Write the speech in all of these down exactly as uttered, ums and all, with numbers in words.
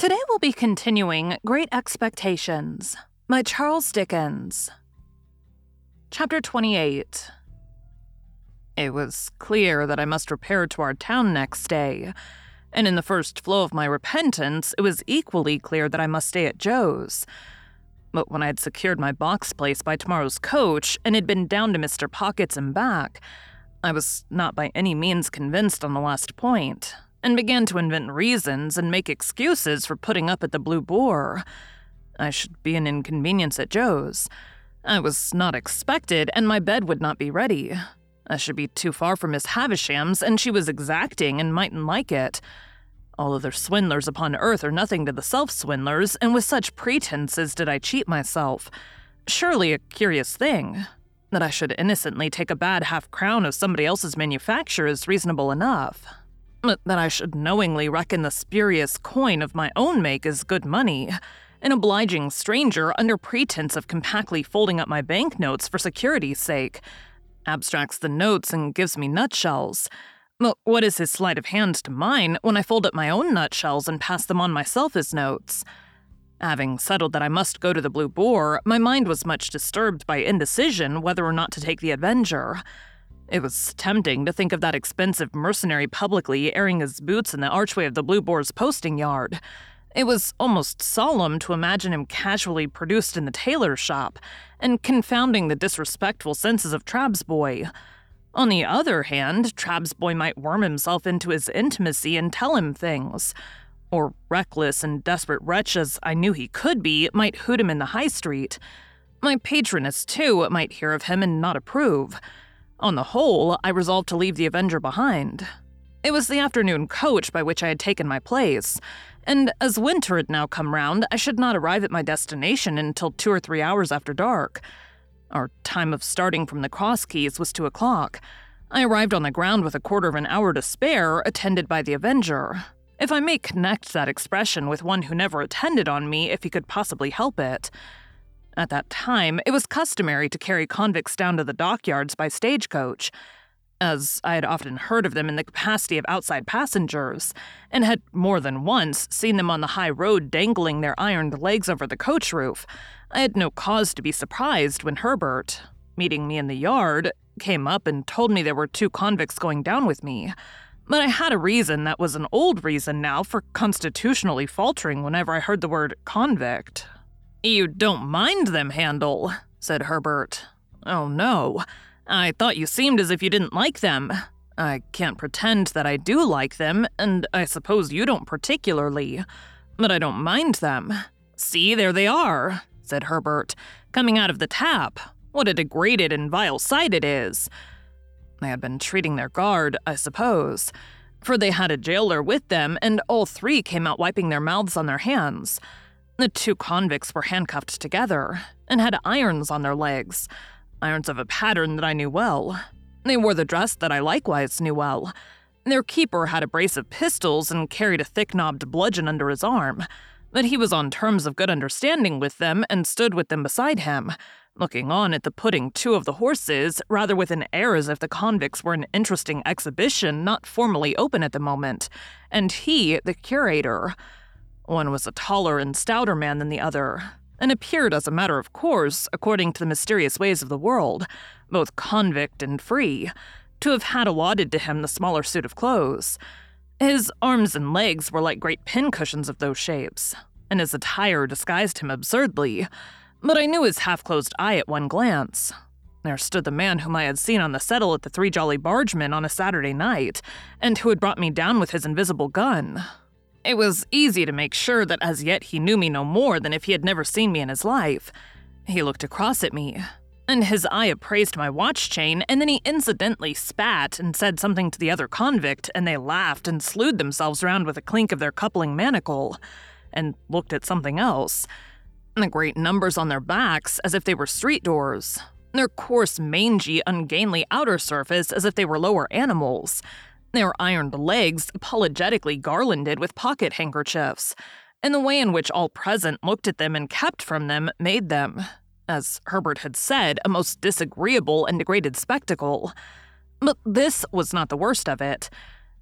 Today we'll be continuing Great Expectations by Charles Dickens. Chapter twenty-eight. It was clear that I must repair to our town next day, and in the first flow of my repentance, it was equally clear that I must stay at Joe's. But when I had secured my box place by tomorrow's coach and had been down to Mister Pocket's and back, I was not by any means convinced on the last point, and began to invent reasons and make excuses for putting up at the Blue Boar. I should be an inconvenience at Joe's. I was not expected, and my bed would not be ready. I should be too far from Miss Havisham's, and she was exacting and mightn't like it. All other swindlers upon earth are nothing to the self-swindlers, and with such pretenses did I cheat myself. Surely a curious thing. That I should innocently take a bad half-crown of somebody else's manufacture is reasonable enough. But that I should knowingly reckon the spurious coin of my own make as good money, an obliging stranger under pretense of compactly folding up my banknotes for security's sake, abstracts the notes and gives me nutshells. Well, what is his sleight of hand to mine when I fold up my own nutshells and pass them on myself as notes? Having settled that I must go to the Blue Boar, my mind was much disturbed by indecision whether or not to take the Avenger. It was tempting to think of that expensive mercenary publicly airing his boots in the archway of the Blue Boar's posting yard. It was almost solemn to imagine him casually produced in the tailor's shop, and confounding the disrespectful senses of Trabb's boy. On the other hand, Trabb's boy might worm himself into his intimacy and tell him things. Or, reckless and desperate wretch as I knew he could be, might hoot him in the high street. My patroness, too, might hear of him and not approve. On the whole, I resolved to leave the Avenger behind. It was the afternoon coach by which I had taken my place, and as winter had now come round, I should not arrive at my destination until two or three hours after dark. Our time of starting from the Cross Keys was two o'clock. I arrived on the ground with a quarter of an hour to spare, attended by the Avenger, if I may connect that expression with one who never attended on me if he could possibly help it. At that time, it was customary to carry convicts down to the dockyards by stagecoach, as I had often heard of them in the capacity of outside passengers, and had more than once seen them on the high road dangling their ironed legs over the coach roof. I had no cause to be surprised when Herbert, meeting me in the yard, came up and told me there were two convicts going down with me. But I had a reason that was an old reason now for constitutionally faltering whenever I heard the word convict. "You don't mind them, Handel," said Herbert. "Oh, no. I thought you seemed as if you didn't like them. I can't pretend that I do like them, and I suppose you don't particularly. But I don't mind them. See, there they are," said Herbert, "coming out of the tap. What a degraded and vile sight it is." They had been treating their guard, I suppose, for they had a jailer with them, and all three came out wiping their mouths on their hands. The two convicts were handcuffed together, and had irons on their legs, irons of a pattern that I knew well. They wore the dress that I likewise knew well. Their keeper had a brace of pistols and carried a thick-knobbed bludgeon under his arm, but he was on terms of good understanding with them and stood with them beside him, looking on at the putting to of the horses, rather with an air as if the convicts were an interesting exhibition not formally open at the moment, and he the curator. One was a taller and stouter man than the other, and appeared as a matter of course, according to the mysterious ways of the world, both convict and free, to have had allotted to him the smaller suit of clothes. His arms and legs were like great pincushions of those shapes, and his attire disguised him absurdly, but I knew his half-closed eye at one glance. There stood the man whom I had seen on the settle at the Three Jolly Bargemen on a Saturday night, and who had brought me down with his invisible gun. It was easy to make sure that as yet he knew me no more than if he had never seen me in his life. He looked across at me, and his eye appraised my watch chain, and then he incidentally spat and said something to the other convict, and they laughed and slewed themselves round with a clink of their coupling manacle, and looked at something else. The great numbers on their backs as if they were street doors, their coarse, mangy, ungainly outer surface as if they were lower animals, their ironed legs apologetically garlanded with pocket handkerchiefs, and the way in which all present looked at them and kept from them made them, as Herbert had said, a most disagreeable and degraded spectacle. But this was not the worst of it.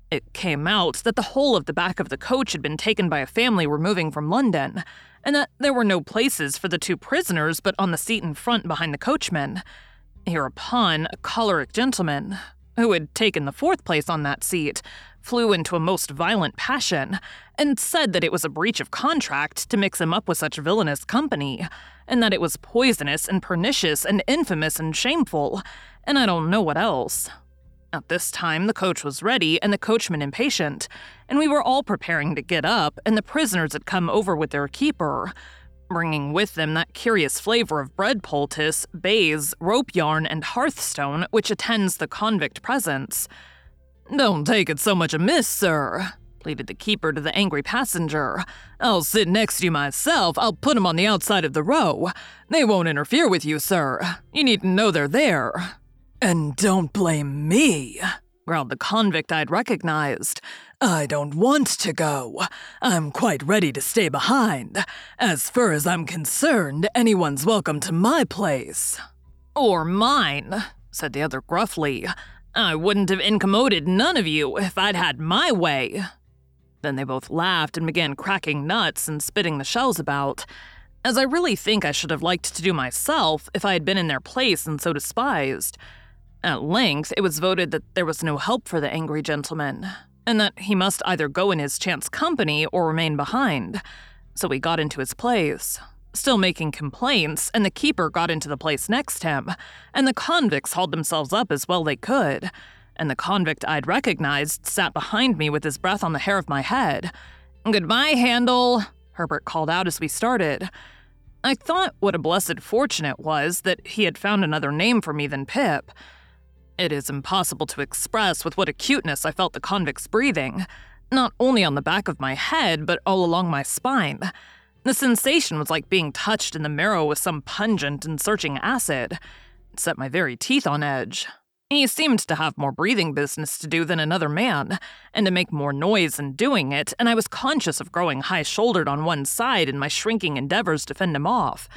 It came out that the whole of the back of the coach had been taken by a family removing from London, and that there were no places for the two prisoners but on the seat in front behind the coachman. Hereupon, a choleric gentleman, who had taken the fourth place on that seat, flew into a most violent passion, and said that it was a breach of contract to mix him up with such villainous company, and that it was poisonous and pernicious and infamous and shameful, and I don't know what else. At this time, the coach was ready and the coachman impatient, and we were all preparing to get up, and the prisoners had come over with their keeper, bringing with them that curious flavor of bread poultice, baize, rope yarn, and hearthstone which attends the convict presence. "Don't take it so much amiss, sir," pleaded the keeper to the angry passenger. "I'll sit next to you myself. I'll put 'em on the outside of the row. They won't interfere with you, sir. You needn't know they're there." "And don't blame me," growled the convict I'd recognized. "I don't want to go. I'm quite ready to stay behind. As far as I'm concerned, anyone's welcome to my place." "Or mine," said the other gruffly. "I wouldn't have incommoded none of you if I'd had my way." Then they both laughed and began cracking nuts and spitting the shells about, as I really think I should have liked to do myself if I had been in their place and so despised. At length, it was voted that there was no help for the angry gentleman, and that he must either go in his chance company or remain behind. So he got into his place, still making complaints, and the keeper got into the place next him, and the convicts hauled themselves up as well they could, and the convict I'd recognized sat behind me with his breath on the hair of my head. "Goodbye, Handel," Herbert called out as we started. I thought what a blessed fortune it was that he had found another name for me than Pip. It is impossible to express with what acuteness I felt the convict's breathing, not only on the back of my head, but all along my spine. The sensation was like being touched in the marrow with some pungent and searching acid. It set my very teeth on edge. He seemed to have more breathing business to do than another man, and to make more noise in doing it, and I was conscious of growing high-shouldered on one side in my shrinking endeavors to fend him off.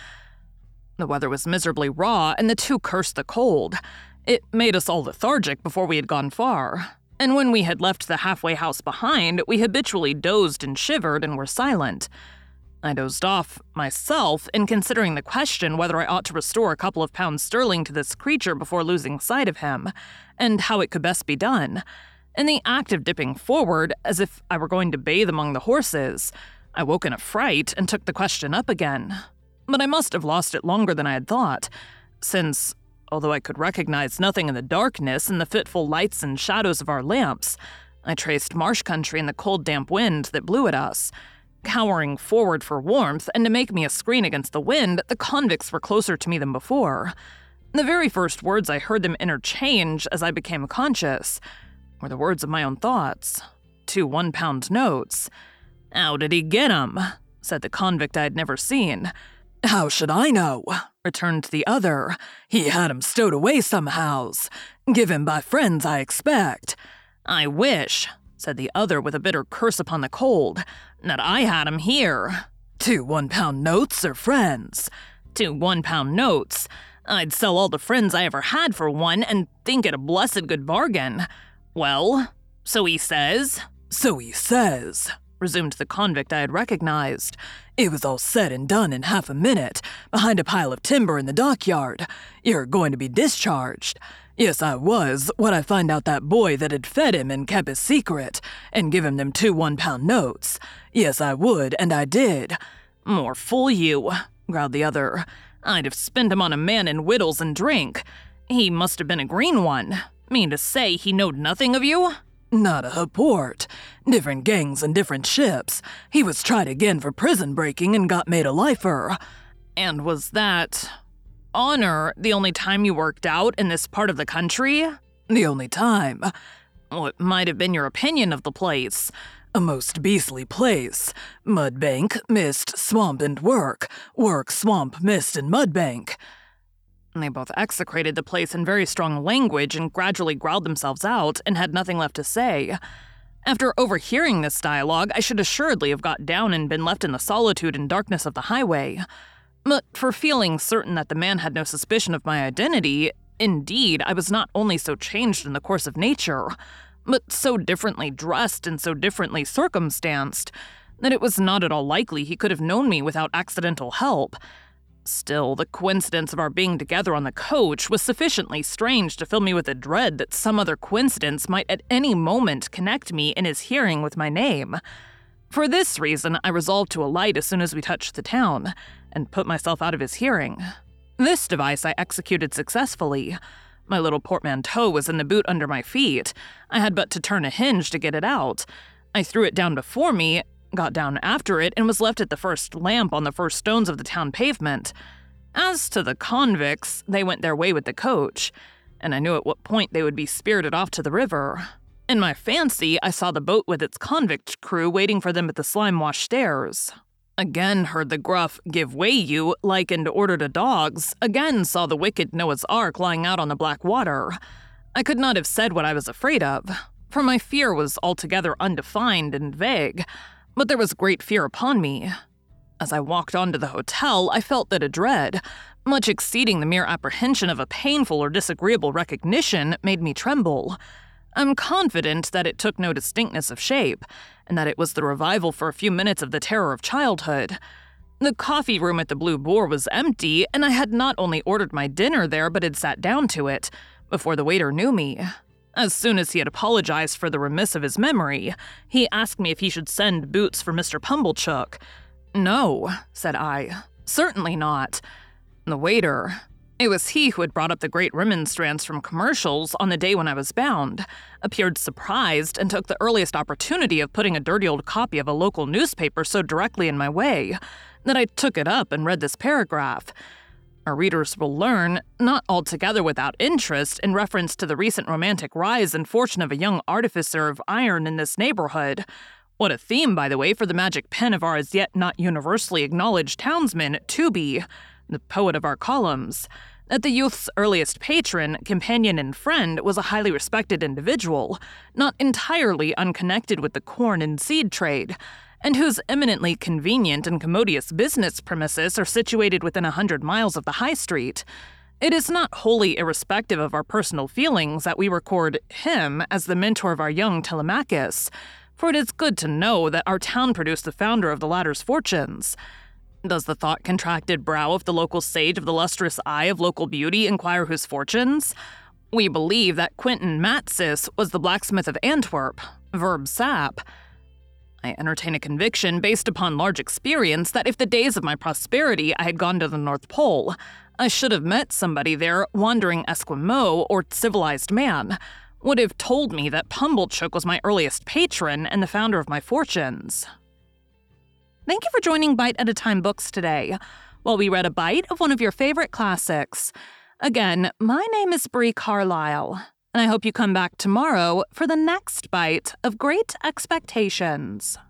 The weather was miserably raw, and the two cursed the cold. It made us all lethargic before we had gone far, and when we had left the halfway house behind, we habitually dozed and shivered and were silent. I dozed off, myself, in considering the question whether I ought to restore a couple of pounds sterling to this creature before losing sight of him, and how it could best be done. In the act of dipping forward, as if I were going to bathe among the horses, I woke in a fright and took the question up again. But I must have lost it longer than I had thought, since, although I could recognize nothing in the darkness and the fitful lights and shadows of our lamps, I traced marsh country in the cold damp wind that blew at us. Cowering forward for warmth and to make me a screen against the wind, the convicts were closer to me than before. The very first words I heard them interchange as I became conscious were the words of my own thoughts. Two one-pound notes. "How did he get 'em?" said the convict I had never seen. "How should I know?" returned the other. "He had 'em stowed away somehows. Given by friends, I expect." "I wish," said the other with a bitter curse upon the cold, "that I had 'em here." "Two one-pound notes or friends?" "Two one-pound notes. I'd sell all the friends I ever had for one and think it a blessed good bargain." "Well, so he says?" "So he says," resumed the convict I had recognized. "It was all said and done in half a minute, behind a pile of timber in the dockyard. You're going to be discharged. Yes, I was, when I find out that boy that had fed him and kept his secret, and give him them two one-pound notes. Yes, I would, and I did." "More fool you," growled the other. "I'd have spent him on a man in wittles and drink. He must have been a green one. Mean to say he knowed nothing of you?" "Not a ha'port. Different gangs and different ships. He was tried again for prison breaking and got made a lifer." "And was that honor the only time you worked out in this part of the country?" "The only time." "What might have been your opinion of the place?" "A most beastly place. Mudbank, mist, swamp, and work. Work, swamp, mist, and mudbank." They both execrated the place in very strong language and gradually growled themselves out and had nothing left to say. After overhearing this dialogue, I should assuredly have got down and been left in the solitude and darkness of the highway. But for feeling certain that the man had no suspicion of my identity, indeed, I was not only so changed in the course of nature, but so differently dressed and so differently circumstanced that it was not at all likely he could have known me without accidental help. Still, the coincidence of our being together on the coach was sufficiently strange to fill me with a dread that some other coincidence might at any moment connect me in his hearing with my name. For this reason, I resolved to alight as soon as we touched the town, and put myself out of his hearing. This device I executed successfully. My little portmanteau was in the boot under my feet. I had but to turn a hinge to get it out. I threw it down before me, got down after it, and was left at the first lamp on the first stones of the town pavement. As to the convicts, they went their way with the coach, and I knew at what point they would be spirited off to the river. In my fancy, I saw the boat with its convict crew waiting for them at the slime-washed stairs. Again heard the gruff, "Give way, you," likened order to dogs. Again saw the wicked Noah's Ark lying out on the black water. I could not have said what I was afraid of, for my fear was altogether undefined and vague, but there was great fear upon me. As I walked on to the hotel, I felt that a dread, much exceeding the mere apprehension of a painful or disagreeable recognition, made me tremble. I'm confident that it took no distinctness of shape, and that it was the revival for a few minutes of the terror of childhood. The coffee room at the Blue Boar was empty, and I had not only ordered my dinner there but had sat down to it, before the waiter knew me. As soon as he had apologized for the remiss of his memory, he asked me if he should send boots for Mister Pumblechook. "No," said I, "certainly not." The waiter— it was he who had brought up the great remonstrance from commercials on the day when I was bound— appeared surprised and took the earliest opportunity of putting a dirty old copy of a local newspaper so directly in my way that I took it up and read this paragraph. Our readers will learn, not altogether without interest, in reference to the recent romantic rise and fortune of a young artificer of iron in this neighborhood— what a theme, by the way, for the magic pen of our as yet not universally acknowledged townsman, Tooby, the poet of our columns— that the youth's earliest patron, companion, and friend was a highly respected individual, not entirely unconnected with the corn and seed trade, and whose eminently convenient and commodious business premises are situated within a hundred miles of the High Street. It is not wholly irrespective of our personal feelings that we record him as the mentor of our young Telemachus, for it is good to know that our town produced the founder of the latter's fortunes. Does the thought-contracted brow of the local sage of the lustrous eye of local beauty inquire whose fortunes? We believe that Quentin Matsis was the blacksmith of Antwerp, verb sap. I entertain a conviction based upon large experience that if the days of my prosperity I had gone to the North Pole, I should have met somebody there, wandering Esquimau or civilized man, would have told me that Pumblechook was my earliest patron and the founder of my fortunes. Thank you for joining Bite at a Time Books today, while we read a bite of one of your favorite classics. Again, my name is Brie Carlisle, and I hope you come back tomorrow for the next bite of Great Expectations.